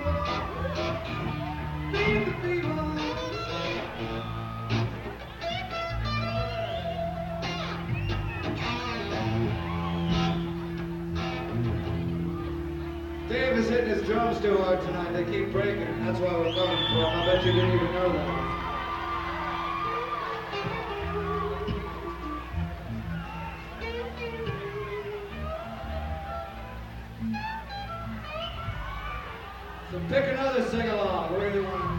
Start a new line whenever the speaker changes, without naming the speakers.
Dave is hitting his drums too hard tonight. They keep breaking. That's why we're coming for him. I bet you didn't even know that. So pick another sing-along. Where do you want to